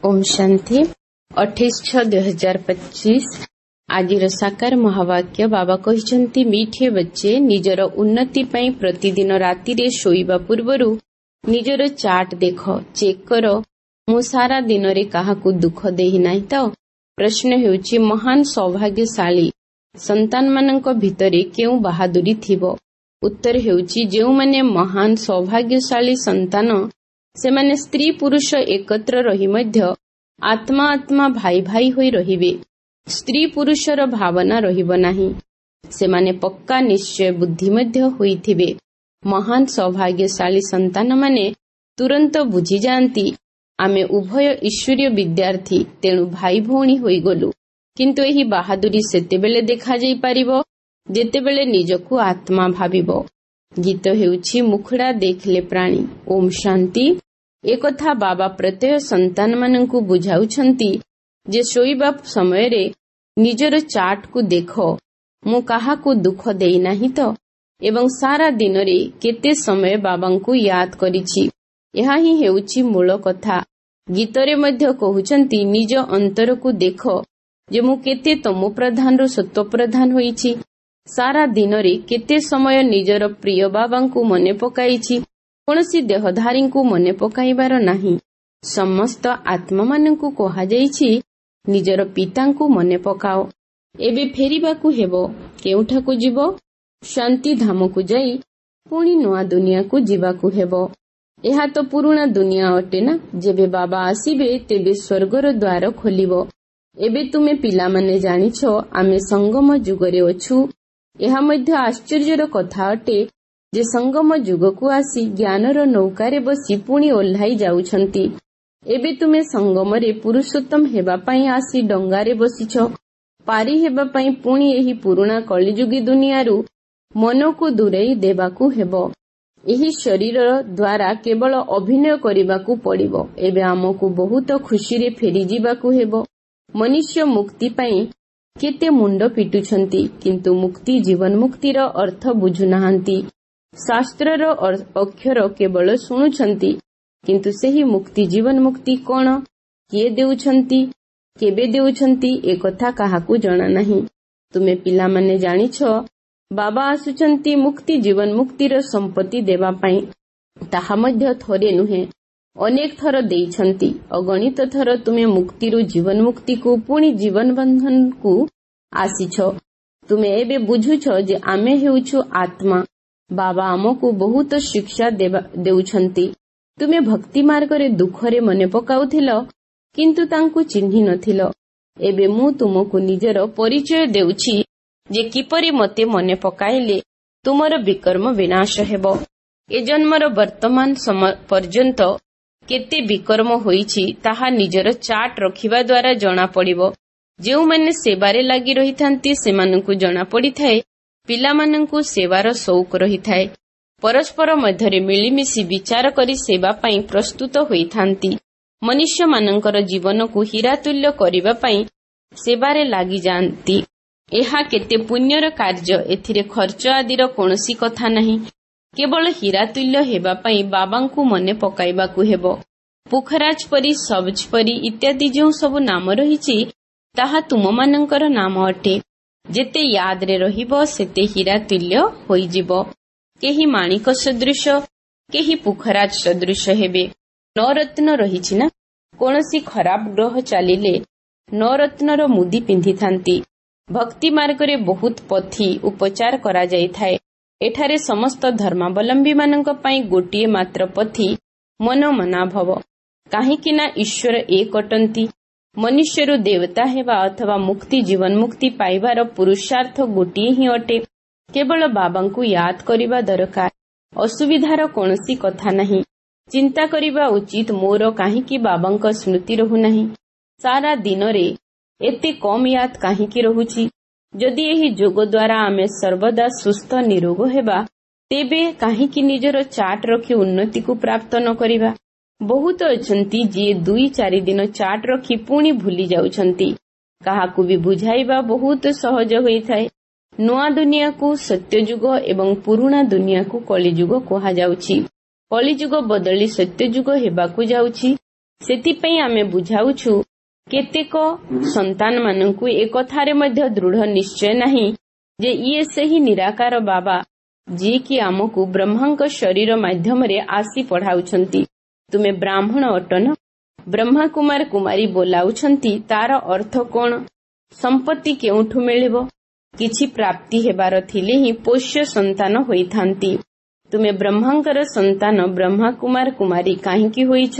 ओम शांति 28/6/2025 आजिर साकार महावाक्य बाबा कहिसंती मीठे बच्चे निजर उन्नति पई प्रतिदिन राति रे शोइबा पूर्वरु निजर चार्ट देख चेक कर मु सारा दिन रे काहाकू दुख देहि नाही तो। प्रश्न हेउची महान सौभाग्यशाली संतान मानक भितरे केउ बहादुरी थिबो। उत्तर हेउची जेउ माने महान सौभाग्यशाली संतान से माने स्त्री पुरुष एकत्र रही मध्य आत्मा आत्मा भाई भाई होई रहिबे। स्त्री पुरुषर भावना रहिबो नाही। से माने पक्का निश्चय बुद्धि मध्य होइथिबे। महान सौभाग्यशाली संतान माने तुरंत बुझी जांती आमे उभय ईश्वरीय विद्यार्थी तेणु भाई भौणी होई गलु। किंतु एही बहादुरी सेतेबेले देखा जाई पारिबो जेतेबेले निजकु आत्मा भाबिबो। गीत हेउछि मुखड़ा देखले प्राणी। ओम शांति। एकथा बाबा प्रत्यय संतान मानंकु बुझाउछंती जे शोइबा समय रे निजर चार्ट को देखो मु काहाकू दुख देई नाही तो एवं सारा दिन रे केते समय बाबांकु याद करिछि। एहा ही हेउछि मूल कथा। गीतरे मध्य कहुछंती निज अंतर को देखो जे मु केते तमो प्रधान रु सत्व प्रधान होईछि। सारा दिन रे केते समय निजर प्रिय बाबांकु मने पकाइछि। कोनसी देहधारी को मने पकाइबार नाही। समस्त आत्मा मानंकु कहा जाइछि निजर पितांकु मने पकाओ। एबे फेरिबाकु हेबो। केउठाकु जिवो? शांति धामकु जाई पुणी नुआ दुनियाकु जिबाकु हेबो। एहा तो पुरुणा दुनिया अटे ना। जेबे बाबा आसीबे तेबे स्वर्गर द्वार खोलिबो। एबे तुमे पिला माने जानिछो आमे संगम जुगरे अछु। एहा मध्य आश्चर्यर कथा अटे जे संगम जुगकु आसी ज्ञानर नौकारे बसी पुणी ओल्हाई जाउछंती। एबे तुमे संगमरे पुरुषोत्तम हेबा पई आसी डंगारे बसिछ। पारी हेबा पई पुणी एही पुरुणा कलिजुगी दुनियारू मनकु दूरेई देबाकू हेबो। एही शरीर द्वारा केवल अभिनय करिबाकू पड़िबो। एबे आमकू बहुत खुशी रे फेरी जिबाकू हेबो। मनुष्य मुक्ति पई केते मुंड पिटुछंती किंतु मुक्ति जीवन मुक्तिर अर्थ बुझु नाहंती। शास्त्रर अक्षर केवल शुणुछंती किंतु सेही मुक्ति जीवन मुक्ति कोन किए देउछंती केबे देउछंती ए कथा काहाकू जणा नाही। तुमे पिला माने जानिछो बाबा आसुछंती मुक्ति जीवन मुक्तिर संपत्ति देबा पई। ताहा मध्य थरे नुहे अनेक थर देइछंती। अगणित थर तुमे मुक्तिरु जीवन मुक्ति को पुणी जीवन बंधन को आसीछो। तुमे एबे बुझुछो जे आमे हेउछु आत्मा। बाबा आमको बहुत शिक्षा देउछंती। तुमे भक्ति मार्गरे दुखरे मने पकाउथिलो किंतु तांकु चिन्हि नथिलो। एबे मु तुमको निजर परिचय देउछि जे किपरि मते मने पकाइले तुमर विकर्म विनाश हेबो। ए जन्मर वर्तमान पर्यंत केते विकर्म होईछि ताहा निजर चार्ट रखिबा द्वारा जणा पड़िबो। जेउ माने सेवारे लागि रहिथांती सेमानंकु जणा पड़िथाए पिलामानंकु सेवार शौक रहिथाए। परस्पर मध्यरे मिलिमिशि विचार करी सेवा पई प्रस्तुत होइथांती। मनुष्य मानंकर जीवन को हीरा तुल्य करिबा पई सेवारे लागि जांती। एहा केते पुण्यर कार्य। एथिरे खर्च आदिर कोनोसी कथा नाही। केवल हीरा तुल्य हेबा पई बाबांकु मने पकाइबाकू हेबो। पुखराज परी सबज परी इत्यादि जो सब नाम रहिछि ताहा तुममानंकर नाम अटे। जेते याद रे रहिबो सेते हीरा तुल्य होई जिवो। केही माणिक सदृश केही पुखराज सदृश हेबे। नवरत्न रहिछि ना। कोनोसी खराब ग्रह चालिले नवरत्नर मुदी पिंधि थांती। भक्ति मार्गरे बहुत पथी उपचार करा जाई थाए। एठारे समस्त धर्मावलंबी मानक पई गोटिए मात्र पथी मन मना भव। काहेकि ना ईश्वर एक अटंती। मनुष्यरु देवता हेबा अथवा मुक्ति जीवन मुक्ति पाइबार पुरुषार्थ गोटिए ही अटे। केवल बाबांकु याद करिबा दरकार। असुविधार कोनोसी कथा नहीं। चिंता करिबा उचित मोर काहेकि बाबांक स्मृति रहु नहीं। सारा दिन रे एते कम याद काहेकि रहुछि। जदि एही जोग द्वारा आमे सर्वदा सुस्थ निरोग हेबा तेबे काहेकि निजर चार्ट रखि उन्नति को प्राप्त न करिबा। बहुत अछंती जे 2-4 दिन चार्ट रखी पुणी भूली जाउछंती। काहाकू भी बुझाइबा बहुत सहज होइथाए। नुआ दुनिया को सत्ययुग एवं पुरुणा दुनिया को कलिजुग कहा जाउछि। कलिजुग बदली सत्ययुग हेबाकू जाउछि। ସେଥିପାଇଁ ଆମେ ବୁଝାଉଛୁ କେତେକ ସନ୍ତାନମାନଙ୍କୁ ଏକଥାରେ ମଧ୍ୟ ଦୃଢ଼ ନିଶ୍ଚୟ ନାହିଁ ଯେ ଇଏ ସେହି ନିରାକାର ବାବା ଯିଏକି ଆମକୁ ବ୍ରହ୍ମାଙ୍କ ଶରୀର ମାଧ୍ୟମରେ ଆସି ପଢ଼ାଉଛନ୍ତି। ତୁମେ ବ୍ରାହ୍ମଣ ଅଟନ? ବ୍ରହ୍ମା କୁମାର କୁମାରୀ ବୋଲାଉଛନ୍ତି ତାର ଅର୍ଥ କ'ଣ? ସମ୍ପତ୍ତି କେଉଁଠୁ ମିଳିବ? କିଛି ପ୍ରାପ୍ତି ହେବାର ଥିଲେ ହିଁ ପୋଷ୍ୟ ସନ୍ତାନ ହୋଇଥାନ୍ତି। ତୁମେ ବ୍ରହ୍ମାଙ୍କର ସନ୍ତାନ ବ୍ରହ୍ମା କୁମାର କୁମାରୀ କାହିଁକି ହୋଇଛ?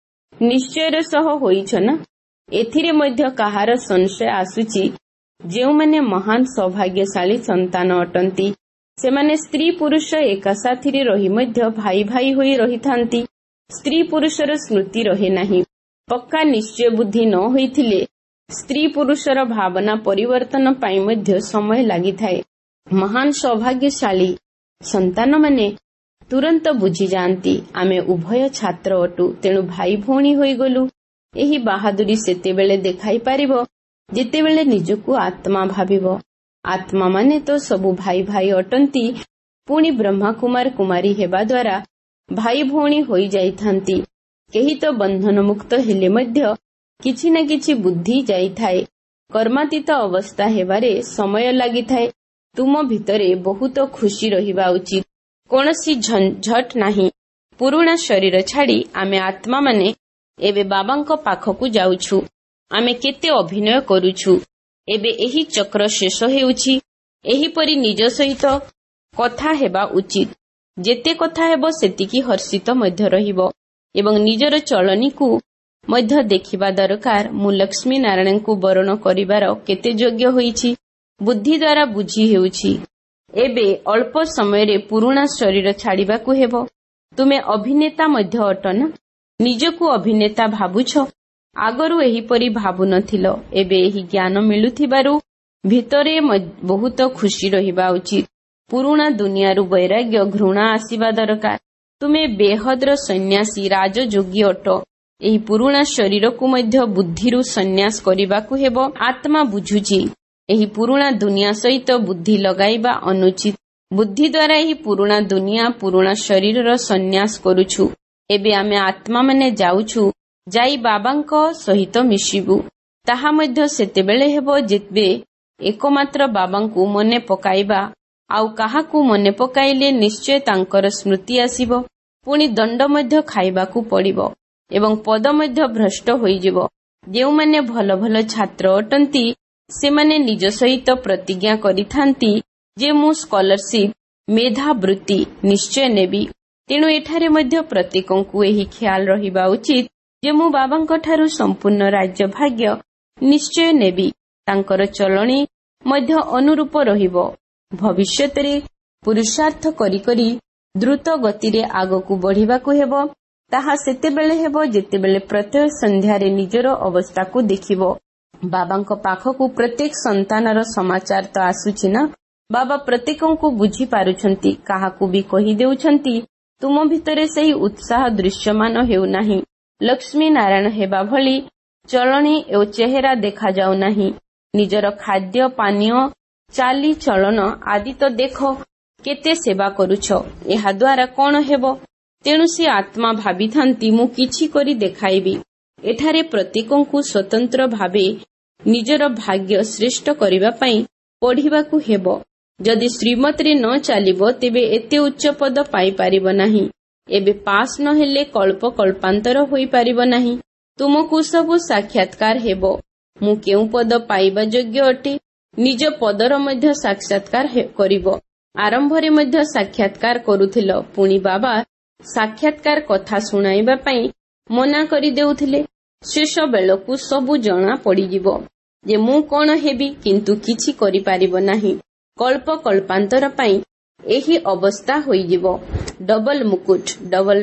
ନିଶ୍ଚୟର ସହ ହୋଇଛ ନା? ଏଥିରେ ମଧ୍ୟ କାହାର ସଂଶୟ ଆସୁଛି? ଯେଉଁମାନେ ମହାନ ସୌଭାଗ୍ୟଶାଳୀ ସନ୍ତାନ ଅଟନ୍ତି ସେମାନେ ସ୍ତ୍ରୀ ପୁରୁଷ ଏକା ସାଥିରେ ରହି ମଧ୍ୟ ଭାଇ ଭାଇ ହୋଇ ରହିଥାନ୍ତି। ସ୍ତ୍ରୀ ପୁରୁଷର ସ୍ମୃତି ରହେ ନାହିଁ। ପକ୍କା ନିଶ୍ଚୟ ବୁଦ୍ଧି ନ ହୋଇଥିଲେ ସ୍ତ୍ରୀ ପୁରୁଷର ଭାବନା ପରିବର୍ତ୍ତନ ପାଇଁ ମଧ୍ୟ ସମୟ ଲାଗିଥାଏ। ମହାନ ସୌଭାଗ୍ୟଶାଳୀ ସନ୍ତାନମାନେ ତୁରନ୍ତ ବୁଝିଯାଆନ୍ତି ଆମେ ଉଭୟ ଛାତ୍ର ଅଟୁ, ତେଣୁ ଭାଇ ଭଉଣୀ ହୋଇଗଲୁ। ଏହି ବାହାଦୁରୀ ସେତେବେଳେ ଦେଖାଇ ପାରିବ ଯେତେବେଳେ ନିଜକୁ ଆତ୍ମା ଭାବିବ। ଆତ୍ମା ମାନେ ତ ସବୁ ଭାଇ ଭାଇ ଅଟନ୍ତି, ପୁଣି ବ୍ରହ୍ମା କୁମାର କୁମାରୀ ହେବା ଦ୍ୱାରା ଭାଇ ଭଉଣୀ ହୋଇଯାଇଥାନ୍ତି। କେହି ତ ବନ୍ଧନ ମୁକ୍ତ ହେଲେ ମଧ୍ୟ କିଛି ନା କିଛି ବୁଦ୍ଧି ଯାଇଥାଏ। କର୍ମାତୀତ ଅବସ୍ଥା ହେବାରେ ସମୟ ଲାଗିଥାଏ। ତୁମ ଭିତରେ ବହୁତ ଖୁସି ରହିବା ଉଚିତ। କୌଣସି ଝଞ୍ଝଟ ନାହିଁ। ପୁରୁଣା ଶରୀର ଛାଡ଼ି ଆମେ ଆତ୍ମାମାନେ ଏବେ ବାବାଙ୍କ ପାଖକୁ ଯାଉଛୁ। ଆମେ କେତେ ଅଭିନୟ କରୁଛୁ। ଏବେ ଏହି ଚକ୍ର ଶେଷ ହେଉଛି। ଏହିପରି ନିଜ ସହିତ କଥା ହେବା ଉଚିତ। ଯେତେ କଥା ହେବ ସେତିକି ହର୍ଷିତ ମଧ୍ୟ ରହିବ ଏବଂ ନିଜର ଚଳନୀକୁ ମଧ୍ୟ ଦେଖିବା ଦରକାର। ମୁଁ ଲକ୍ଷ୍ମୀ ନାରାୟଣଙ୍କୁ ବରଣ କରିବାର କେତେ ଯୋଗ୍ୟ ହୋଇଛି ବୁଦ୍ଧି ଦ୍ୱାରା ବୁଝି ହେଉଛି। ଏବେ ଅଳ୍ପ ସମୟରେ ପୁରୁଣା ଶରୀର ଛାଡ଼ିବାକୁ ହେବ। ତୁମେ ଅଭିନେତା ମଧ୍ୟ ଅଟନ? ନିଜକୁ ଅଭିନେତା ଭାବୁଛ? ଆଗରୁ ଏହିପରି ଭାବୁନଥିଲ। ଏବେ ଏହି ଜ୍ଞାନ ମିଳୁଥିବାରୁ ଭିତରେ ବହୁତ ଖୁସି ରହିବା ଉଚିତ। ପୁରୁଣା ଦୁନିଆରୁ ବୈରାଗ୍ୟ ଘୃଣା ଆସିବା ଦରକାର। ତୁମେ ବେହଦର ସନ୍ନ୍ୟାସୀ ରାଜଯୋଗୀ ଅଟ। ଏହି ପୁରୁଣା ଶରୀରକୁ ମଧ୍ୟ ବୁଦ୍ଧିରୁ ସନ୍ନ୍ୟାସ କରିବାକୁ ହେବ। ଆତ୍ମା ବୁଝୁଛି ଏହି ପୁରୁଣା ଦୁନିଆ ସହିତ ବୁଦ୍ଧି ଲଗାଇବା ଅନୁଚିତ। ବୁଦ୍ଧି ଦ୍ୱାରା ଏହି ପୁରୁଣା ଦୁନିଆ ପୁରୁଣା ଶରୀରର ସନ୍ନ୍ୟାସ କରୁଛୁ। ଏବେ ଆମେ ଆତ୍ମାମାନେ ଯାଉଛୁ, ଯାଇ ବାବାଙ୍କ ସହିତ ମିଶିବୁ। ତାହା ମଧ୍ୟ ସେତେବେଳେ ହେବ ଯେବେ ଏକମାତ୍ର ବାବାଙ୍କୁ ମନେ ପକାଇବା। ଆଉ କାହାକୁ ମନେ ପକାଇଲେ ନିଶ୍ଚୟ ତାଙ୍କର ସ୍ମୃତି ଆସିବ। ପୁଣି ଦଣ୍ଡ ମଧ୍ୟ ଖାଇବାକୁ ପଡ଼ିବ ଏବଂ ପଦ ମଧ୍ୟ ଭ୍ରଷ୍ଟ ହୋଇଯିବ। ଯେଉଁମାନେ ଭଲ ଭଲ ଛାତ୍ର ଅଟନ୍ତି ସେମାନେ ନିଜ ସହିତ ପ୍ରତିଜ୍ଞା କରିଥାନ୍ତି ଯେ ମୁଁ ସ୍କଲାରସିପ୍ ମେଧାବୃତ୍ତି ନିଶ୍ଚୟ ନେବି। ତେଣୁ ଏଠାରେ ମଧ୍ୟ ପ୍ରତ୍ୟେକଙ୍କୁ ଏହି ଖ୍ୟାଲ ରହିବା ଉଚିତ ଯେ ମୁଁ ବାବାଙ୍କଠାରୁ ସମ୍ପୂର୍ଣ୍ଣ ରାଜ୍ୟ ଭାଗ୍ୟ ନିଶ୍ଚୟ ନେବି। ତାଙ୍କର ଚଳଣି ମଧ୍ୟ ଅନୁରୂପ ରହିବ। ଭବିଷ୍ୟତରେ ପୁରୁଷାର୍ଥ କରି କରି ଦ୍ରୁତ ଗତିରେ ଆଗକୁ ବଢ଼ିବାକୁ ହେବ। ତାହା ସେତେବେଳେ ହେବ ଯେତେବେଳେ ପ୍ରତ୍ୟହ ସନ୍ଧ୍ୟାରେ ନିଜର ଅବସ୍ଥାକୁ ଦେଖିବ। ବାବାଙ୍କ ପାଖକୁ ପ୍ରତ୍ୟେକ ସନ୍ତାନର ସମାଚାର ତ ଆସୁଛି ନା? ବାବା ପ୍ରତ୍ୟେକଙ୍କୁ ବୁଝିପାରୁଛନ୍ତି, କାହାକୁ ବି କହିଦେଉଛନ୍ତି। ତୁମ ଭିତରେ ସେହି ଉତ୍ସାହ ଦୃଶ୍ୟମାନ ହେଉନାହିଁ। ଲକ୍ଷ୍ମୀ ନାରାୟଣ ହେବା ଭଳି ଚଳଣି ଓ ଚେହେରା ଦେଖାଯାଉନାହିଁ। ନିଜର ଖାଦ୍ୟ ପାନୀୟ ଚାଲିଚଳନ ଆଦି ତ ଦେଖ। କେତେ ସେବା କରୁଛ। ଏହାଦ୍ୱାରା କ'ଣ ହେବ? ତେଣୁ ସେ ଆତ୍ମା ଭାବିଥାନ୍ତି ମୁଁ କିଛି କରି ଦେଖାଇବି। ଏଠାରେ ପ୍ରତ୍ୟେକଙ୍କୁ ସ୍ୱତନ୍ତ୍ର ଭାବେ ନିଜର ଭାଗ୍ୟ ଶ୍ରେଷ୍ଠ କରିବା ପାଇଁ ପଢ଼ିବାକୁ ହେବ। ଯଦି ଶ୍ରୀମତରେ ନ ଚାଲିବ ତେବେ ଏତେ ଉଚ୍ଚ ପଦ ପାଇପାରିବ ନାହିଁ। ଏବେ ପାସ୍ ନ ହେଲେ କଳ୍ପ କଳ୍ପାନ୍ତର ହୋଇପାରିବ ନାହିଁ। ତୁମକୁ ସବୁ ସାକ୍ଷାତକାର ହେବ। ମୁଁ କେଉଁ ପଦ ପାଇବା ଯୋଗ୍ୟ ଅଟେ ନିଜ ପଦର ମଧ୍ୟ ସାକ୍ଷାତକାର କରିବ। ଆରମ୍ଭରେ ମଧ୍ୟ ସାକ୍ଷାତକାର କରୁଥିଲ, ପୁଣି ବାବା ସାକ୍ଷାତକାର କଥା ଶୁଣାଇବା ପାଇଁ ମନା କରିଦେଉଥିଲେ। ଶେଷ ବେଳକୁ ସବୁ ଜଣା ପଡ଼ିଯିବ ଯେ ମୁଁ କ'ଣ ହେବି, କିନ୍ତୁ କିଛି କରିପାରିବ ନାହିଁ। କଳ୍ପ କଳ୍ପାନ୍ତର ପାଇଁ ଏହି ଅବସ୍ଥା ହୋଇଯିବ। ଡବଲ ମୁକୁଟ ଡବଲ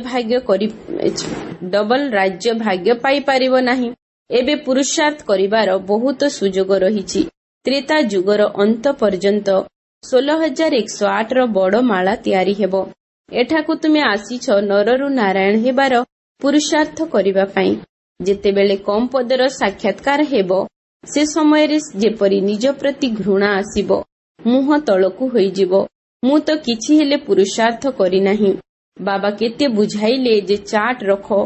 ରାଜ୍ୟ ଭାଗ୍ୟ ପାଇପାରିବ ନାହିଁ। ଏବେ ପୁରୁଷାର୍ଥ କରିବାର ବହୁତ ସୁଯୋଗ ରହିଛି। ତ୍ରେତା ଯୁଗର ଅନ୍ତ ପର୍ଯ୍ୟନ୍ତ 16,108ର ବଡ଼ ମାଳା ତିଆରି ହେବ। ଏଠାକୁ ତୁମେ ଆସିଛ ନରରୁ ନାରାୟଣ ହେବାର ପୁରୁଷାର୍ଥ କରିବା ପାଇଁ। ଯେତେବେଳେ କମ୍ ପଦର ସାକ୍ଷାତକାର ହେବ ସେ ସମୟରେ ଯେପରି ନିଜ ପ୍ରତି ଘୃଣା ଆସିବ, ମୁହଁ ତଳକୁ ହୋଇଯିବ। ମୁଁ ତ କିଛି ହେଲେ ପୁରୁଷାର୍ଥ କରିନାହିଁ। ବାବା କେତେ ବୁଝାଇଲେ ଯେ ଚାର୍ଟ ରଖ,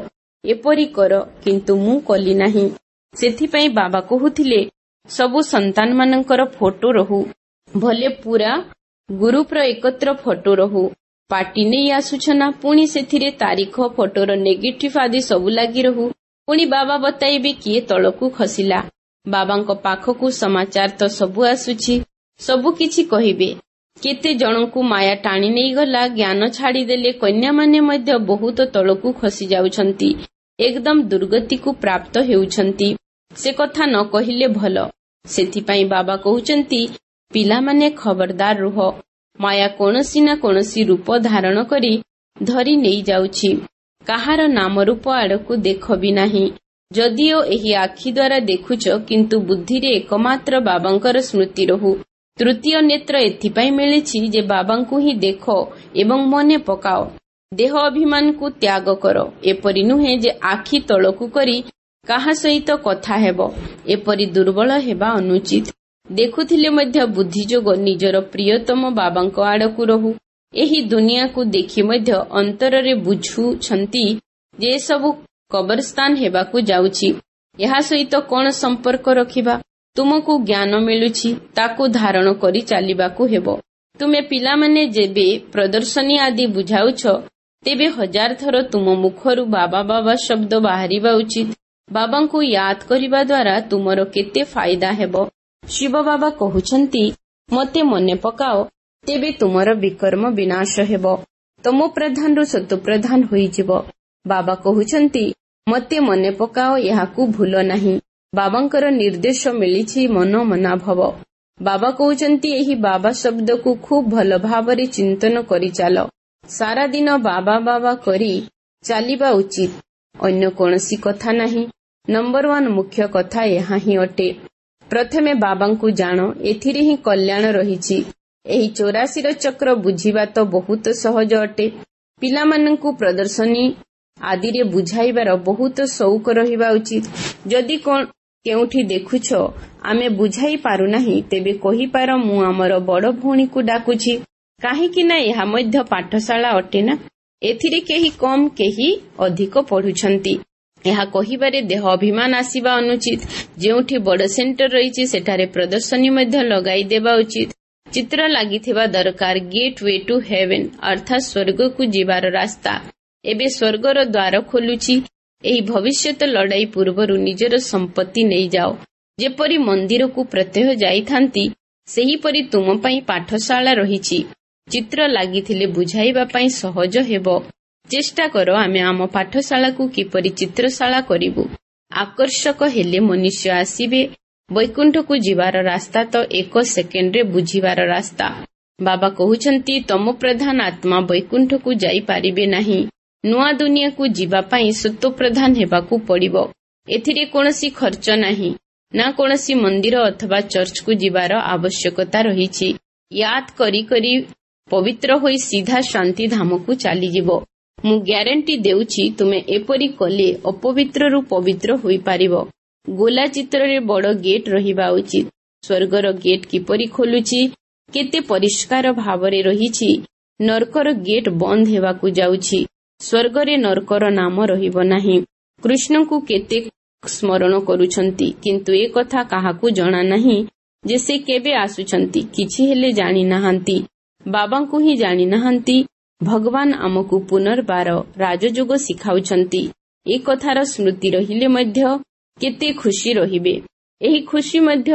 ଏପରି କର, କିନ୍ତୁ ମୁଁ କଲି ନାହିଁ। ସେଥିପାଇଁ ବାବା କହୁଥିଲେ ସବୁ ସନ୍ତାନମାନଙ୍କର ଫଟୋ ରହୁ, ଭଲେ ପୁରା ଗ୍ରୁପର ଏକତ୍ର ଫଟୋ ରହୁ। ପାର୍ଟି ନେଇ ଆସୁଛ ନା, ପୁଣି ସେଥିରେ ତାରିଖ, ଫଟୋର ନେଗେଟିଭ୍ ଆଦି ସବୁ ଲାଗି ରହୁ। ପୁଣି ବାବା ବତାଇବେ କିଏ ତଳକୁ ଖସିଲା। ବାବାଙ୍କ ପାଖକୁ ସମାଚାର ତ ସବୁ ଆସୁଛି, ସବୁ କିଛି କହିବେ। କେତେ ଜଣଙ୍କୁ ମାୟା ଟାଣି ନେଇଗଲା, ଜ୍ଞାନ ଛାଡ଼ିଦେଲେ, କନ୍ୟାମାନେ ମଧ୍ୟ ବହୁତ ତଳକୁ ଖସି ଯାଉଛନ୍ତି, ଏକଦମ ଦୁର୍ଗତିକୁ ପ୍ରାପ୍ତ ହେଉଛନ୍ତି। ସେ କଥା ନ କହିଲେ ଭଲ। ସେଥିପାଇଁ ବାବା କହୁଛନ୍ତି ପିଲାମାନେ ଖବରଦାର ରୁହ, ମାୟା କୌଣସି ନା କୌଣସି ରୂପ ଧାରଣ କରି ଧରି ନେଇଯାଉଛି। କାହାର ନାମ ରୂପ ଆଡ଼କୁ ଦେଖ ବି ନାହିଁ। ଯଦିଓ ଏହି ଆଖି ଦ୍ୱାରା ଦେଖୁଛ, କିନ୍ତୁ ବୁଦ୍ଧିରେ ଏକମାତ୍ର ବାବାଙ୍କର ସ୍ମୃତି ରହୁ। ତୃତୀୟ ନେତ୍ର ଏଥିପାଇଁ ମିଳିଛି ଯେ ବାବାଙ୍କୁ ହିଁ ଦେଖ ଏବଂ ମନେ ପକାଅ। ଦେହ ଅଭିମାନକୁ ତ୍ୟାଗ କର। ଏପରି ନୁହେଁ ଯେ ଆଖି ତଳକୁ କରି କାହା ସହିତ କଥା ହେବ, ଏପରି ଦୁର୍ବଳ ହେବା ଅନୁଚିତ। ଦେଖୁଥିଲେ ମଧ୍ୟ ବୁଦ୍ଧି ଯୋଗ ନିଜର ପ୍ରିୟତମ ବାବାଙ୍କ ଆଡ଼କୁ ରହୁ। ଏହି ଦୁନିଆକୁ ଦେଖି ମଧ୍ୟ ଅନ୍ତରରେ ବୁଝୁଛନ୍ତି ଯେ ଏସବୁ କବରସ୍ଥାନ ହେବାକୁ ଯାଉଛି। ଏହା ସହିତ କ'ଣ ସମ୍ପର୍କ ରଖିବା? ତୁମକୁ ଜ୍ଞାନ ମିଳୁଛି, ତାକୁ ଧାରଣ କରି ଚାଲିବାକୁ ହେବ। ତୁମେ ପିଲାମାନେ ଯେବେ ପ୍ରଦର୍ଶନୀ ଆଦି ବୁଝାଉଛ, ତେବେ 1000 ଥର ତୁମ ମୁଖରୁ ବାବା ବାବା ଶବ୍ଦ ବାହାରିବା ଉଚିତ। ବାବାଙ୍କୁ ୟାଦ କରିବା ଦ୍ୱାରା ତୁମର କେତେ ଫାଇଦା ହେବ। ଶିବ ବାବା କହୁଛନ୍ତି ମୋତେ ମନେ ପକାଅ, ତେବେ ତୁମର ବିକର୍ମ ବିନାଶ ହେବ, ତମୋ ପ୍ରଧାନରୁ ସତ୍ତ୍ୱ ପ୍ରଧାନ ହୋଇଯିବ। ବାବା କହୁଛନ୍ତି ମୋତେ ମନେ ପକାଅ, ଏହାକୁ ଭୁଲ ନାହିଁ। ବାବାଙ୍କର ନିର୍ଦ୍ଦେଶ ମିଳିଛି ମନ ମନା ଭବ। ବାବା କହୁଛନ୍ତି ଏହି ବାବା ଶବ୍ଦକୁ ଖୁବ୍ ଭଲ ଭାବରେ ଚିନ୍ତନ କରି ଚାଲ। ସାରା ଦିନ ବାବା ବାବା କରି ଚାଲିବା ଉଚିତ, ଅନ୍ୟ କୌଣସି କଥା ନାହିଁ। ନମ୍ବର 1 ମୁଖ୍ୟ କଥା ଏହା ହିଁ ଅଟେ। ପ୍ରଥମେ ବାବାଙ୍କୁ ଜାଣ, ଏଥିରେ ହିଁ କଲ୍ୟାଣ ରହିଛି। ଏହି 84ର ଚକ୍ର ବୁଝିବା ତ ବହୁତ ସହଜ ଅଟେ। ପିଲାମାନଙ୍କୁ ପ୍ରଦର୍ଶନୀ ଆଦିରେ ବୁଝାଇବାର ବହୁତ ସଉକ ରହିବା ଉଚିତ। ଯଦି କେଉଁଠି ଦେଖୁଛ ଆମେ ବୁଝାଇ ପାରୁନାହିଁ, ତେବେ କହିପାର ମୁଁ ଆମର ବଡ଼ ଭଉଣୀକୁ ଡାକୁଛି। କାହିଁକି ନା ଏହା ମଧ୍ୟ ପାଠଶାଳା ଅଟେ ନା। ଏଥିରେ କେହି କମ୍ କେହି ଅଧିକ ପଢୁଛନ୍ତି। ଏହା କହିବାରେ ଦେହ ଅଭିମାନ ଆସିବା ଅନୁଚିତ। ଯେଉଁଠି ବଡ଼ ସେଣ୍ଟର ରହିଛି ସେଠାରେ ପ୍ରଦର୍ଶନୀ ମଧ୍ୟ ଲଗାଇ ଦେବା ଉଚିତ। ଚିତ୍ର ଲାଗିଥିବା ଦରକାର। ଗେଟ୍ ୱେ ଟୁ ହେଭେନ୍ ଅର୍ଥାତ୍ ସ୍ୱର୍ଗକୁ ଯିବାର ରାସ୍ତା। ଏବେ ସ୍ୱର୍ଗର ଦ୍ୱାର ଖୋଲୁଛି। ଏହି ଭବିଷ୍ୟତ ଲଢ଼ାଇ ପୂର୍ବରୁ ନିଜର ସମ୍ପତ୍ତି ନେଇଯାଅ। ଯେପରି ମନ୍ଦିରକୁ ପ୍ରତ୍ୟହ ଯାଇଥାନ୍ତି, ସେହିପରି ତୁମ ପାଇଁ ପାଠଶାଳା ରହିଛି। ଚିତ୍ର ଲାଗିଥିଲେ ବୁଝାଇବା ପାଇଁ ସହଜ ହେବ। ଚେଷ୍ଟା କର ଆମେ ଆମ ପାଠଶାଳାକୁ କିପରି ଚିତ୍ରଶାଳା କରିବୁ। ଆକର୍ଷକ ହେଲେ ମନୁଷ୍ୟ ଆସିବେ। ବୈକୁଣ୍ଠକୁ ଯିବାର ରାସ୍ତା ତ 1 ସେକେଣ୍ଡରେ ବୁଝିବାର ରାସ୍ତା। ବାବା କହୁଛନ୍ତି ତମ ପ୍ରଧାନ ଆତ୍ମା ବୈକୁଣ୍ଠକୁ ଯାଇପାରିବେ ନାହିଁ। ନୂଆ ଦୁନିଆକୁ ଯିବା ପାଇଁ ସତ୍ତ୍ୱ ପ୍ରଧାନ ହେବାକୁ ପଡ଼ିବ। ଏଥିରେ କୌଣସି ଖର୍ଚ୍ଚ ନାହିଁ, ନା କୌଣସି ମନ୍ଦିର ଅଥବା ଚର୍ଚ୍ଚକୁ ଯିବାର ଆବଶ୍ୟକତା ରହିଛି। ୟାଦ କରି କରି ପବିତ୍ର ହୋଇ ସିଧା ଶାନ୍ତି ଧାମକୁ ଚାଲିଯିବ। ମୁଁ ଗ୍ୟାରେଣ୍ଟି ଦେଉଛି ତୁମେ ଏପରି କଲେ ଅପବିତ୍ରରୁ ପବିତ୍ର ହୋଇପାରିବ। ଗୋଲା ଚିତ୍ରରେ ବଡ଼ ଗେଟ୍ ରହିବା ଉଚିତ। ସ୍ୱର୍ଗର ଗେଟ୍ କିପରି ଖୋଲୁଛି, କେତେ ପରିଷ୍କାର ଭାବରେ ରହିଛି। ନର୍କର ଗେଟ୍ ବନ୍ଦ ହେବାକୁ ଯାଉଛି। ସ୍ୱର୍ଗରେ ନର୍କର ନାମ ରହିବ ନାହିଁ। କୃଷ୍ଣଙ୍କୁ କେତେ ସ୍ମରଣ କରୁଛନ୍ତି, କିନ୍ତୁ ଏ କଥା କାହାକୁ ଜଣା ନାହିଁ ଯେ ସେ କେବେ ଆସୁଛନ୍ତି। କିଛି ହେଲେ ଜାଣିନାହାନ୍ତି, ବାବାଙ୍କୁ ହିଁ ଜାଣିନାହାନ୍ତି। ଭଗବାନ ଆମକୁ ପୁନର୍ବାର ରାଜଯୋଗ ଶିଖାଉଛନ୍ତି। ଏ କଥାର ସ୍ମୃତି ରହିଲେ ମଧ୍ୟ କେତେ ଖୁସି ରହିବେ। ଏହି ଖୁସି ମଧ୍ୟ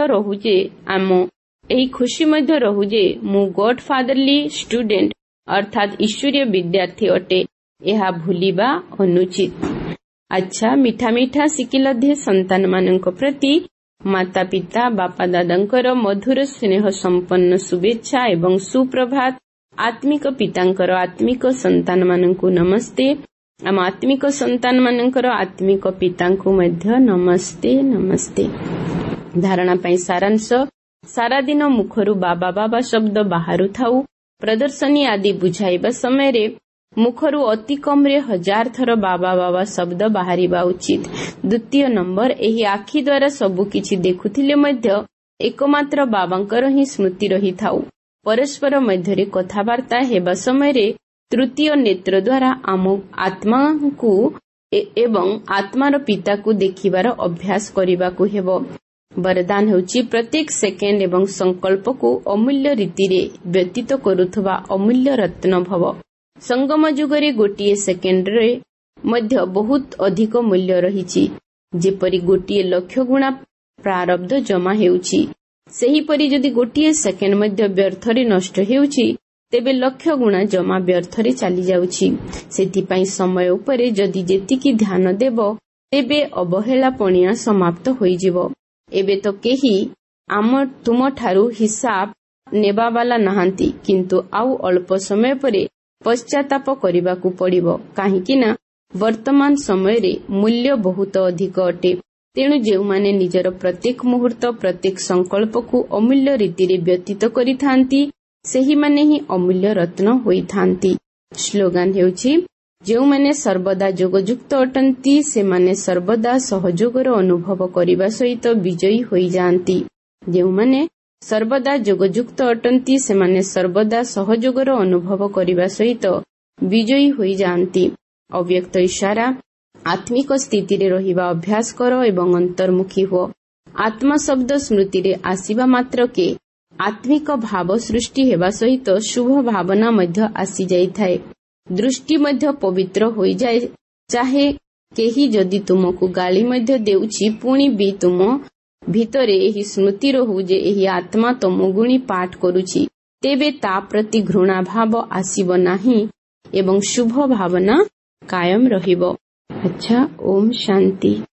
ରହୁ ଯେ ମୁଁ ଗଡ୍ ଫାଦରଲି ଷ୍ଟୁଡେଣ୍ଟ ଅର୍ଥାତ୍ ଈଶ୍ୱରୀୟ ବିଦ୍ୟାର୍ଥୀ ଅଟେ। ଏହା ଭୁଲିବା ଅନୁଚିତ। ଆଚ୍ଛା, ମିଠା ମିଠା ଶିକିଲଧେ ସନ୍ତାନମାନଙ୍କ ପ୍ରତି ମାତା ପିତା ବାପା ଦାଦାଙ୍କର ମଧୁର ସ୍ନେହ ସମ୍ପନ୍ନ ଶୁଭେଚ୍ଛା ଏବଂ ସୁପ୍ରଭାତ। ଆତ୍ମିକ ପିତାଙ୍କର ଆତ୍ମିକ ସନ୍ତାନମାନଙ୍କୁ ନମସ୍ତେ। ଆମ ଆତ୍ମିକ ସନ୍ତାନମାନଙ୍କର ଆତ୍ମିକ ପିତାଙ୍କୁ ମଧ୍ୟ ନମସ୍ତେ ନମସ୍ତେ। ଧାରଣା ପାଇଁ ସାରାଂଶ। ସାରାଦିନ ମୁଖରୁ ବାବା ବାବା ଶବ୍ଦ ବାହାରୁଥାଉ। ପ୍ରଦର୍ଶନୀ ଆଦି ବୁଝାଇବା ସମୟରେ ମୁଖରୁ ଅତି କମ୍ରେ 1000 ଥର ବାବା ବାବା ଶବ୍ଦ ବାହାରିବା ଉଚିତ। ଦ୍ୱିତୀୟ ନମ୍ବର, ଏହି ଆଖି ଦ୍ୱାରା ସବୁ କିଛି ଦେଖୁଥିଲେ ମଧ୍ୟ ଏକମାତ୍ର ବାବାଙ୍କର ହିଁ ସ୍ମୃତି ରହିଥାଉ। ପରସ୍ପର ମଧ୍ୟରେ କଥାବାର୍ତ୍ତା ହେବା ସମୟରେ ତୃତୀୟ ନେତ୍ର ଦ୍ୱାରା ଆମ ଆତ୍ମାକୁ ଏବଂ ଆତ୍ମାର ପିତାକୁ ଦେଖିବାର ଅଭ୍ୟାସ କରିବାକୁ ହେବ। ବରଦାନ ହେଉଛି ପ୍ରତ୍ୟେକ ସେକେଣ୍ଡ ଏବଂ ସଂକଳ୍ପକୁ ଅମୂଲ୍ୟ ରୀତିରେ ବ୍ୟତୀତ କରୁଥିବା ଅମୂଲ୍ୟ ରତ୍ନ ଭବ। ସଙ୍ଗମ ଯୁଗରେ ଗୋଟିଏ ସେକେଣ୍ଡରେ ମଧ୍ୟ ବହୁତ ଅଧିକ ମୂଲ୍ୟ ରହିଛି। ଯେପରି ଗୋଟିଏ ଲକ୍ଷ ଗୁଣା ପ୍ରାରବ୍ଧ ଜମା ହେଉଛି, ସେହିପରି ଯଦି ଗୋଟିଏ ସେକେଣ୍ଡ ମଧ୍ୟ ବ୍ୟର୍ଥରେ ନଷ୍ଟ ହେଉଛି, ତେବେ ଲକ୍ଷ ଗୁଣା ଜମା ବ୍ୟର୍ଥରେ ଚାଲିଯାଉଛି। ସେଥିପାଇଁ ସମୟ ଉପରେ ଯଦି ଯେତିକି ଧ୍ୟାନ ଦେବ, ତେବେ ଅବହେଳା ପଣିଆ ସମାପ୍ତ ହୋଇଯିବ। ଏବେ ତ କେହି ତୁମଠାରୁ ହିସାବ ନେବାବାଲା ନାହାନ୍ତି, କିନ୍ତୁ ଆଉ ଅଳ୍ପ ସମୟ ପରେ ପଶ୍ଚାତାପ କରିବାକୁ ପଡ଼ିବ, କାହିଁକି ନା ବର୍ତ୍ତମାନ ସମୟରେ ମୂଲ୍ୟ ବହୁତ ଅଧିକ ଅଟେ। ତେଣୁ ଯେଉଁମାନେ ନିଜର ପ୍ରତ୍ୟେକ ମୁହୂର୍ତ୍ତ ପ୍ରତ୍ୟେକ ସଂକଳ୍ପକୁ ଅମୂଲ୍ୟ ରୀତିରେ ବ୍ୟତୀତ କରିଥାନ୍ତି, ସେହିମାନେ ହିଁ ଅମୂଲ୍ୟ ରତ୍ନ ହୋଇଥାନ୍ତି। ସ୍ଲୋଗାନ ହେଉଛି, ଯେଉଁମାନେ ସର୍ବଦା ଯୋଗଯୁକ୍ତ ଅଟନ୍ତି, ସେମାନେ ସର୍ବଦା ସହଯୋଗର ଅନୁଭବ କରିବା ସହିତ ବିଜୟୀ ହୋଇଯାଆନ୍ତି। ଯେଉଁମାନେ ସର୍ବଦା ଯୋଗଯୁକ୍ତ ଅଟନ୍ତି, ସେମାନେ ସର୍ବଦା ସହଯୋଗର ଅନୁଭବ କରିବା ସହିତ ବିଜୟୀ ହୋଇଯାଆନ୍ତି। ଅବ୍ୟକ୍ତ ଇଶାରା, ଆତ୍ମିକ ସ୍ଥିତିରେ ରହିବା ଅଭ୍ୟାସ କର ଏବଂ ଅନ୍ତର୍ମୁଖୀ ହୁଅ। ଆତ୍ମା ଶବ୍ଦ ସ୍ମୃତିରେ ଆସିବା ମାତ୍ରକେ ଆତ୍ମିକ ଭାବ ସୃଷ୍ଟି ହେବା ସହିତ ଶୁଭ ଭାବନା ମଧ୍ୟ ଆସିଯାଇଥାଏ। ଦୃଷ୍ଟି ମଧ୍ୟ ପବିତ୍ର ହୋଇଯାଏ। ଚାହେ କେହି ଯଦି ତୁମକୁ ଗାଳି ମଧ୍ୟ ଦେଉଛି, ପୁଣି ବି ତୁମ ଭିତରେ ଏହି ସ୍ମୃତି ରହୁ ଯେ ଏହି ଆତ୍ମା ତମୋଗୁଣୀ ପାଠ କରୁଛି, ତେବେ ତା ପ୍ରତି ଘୃଣା ଭାବ ଆସିବ ନାହିଁ ଏବଂ ଶୁଭ ଭାବନା କାୟମ ରହିବ। ଆଚ୍ଛା, ଓମ୍ ଶାନ୍ତି।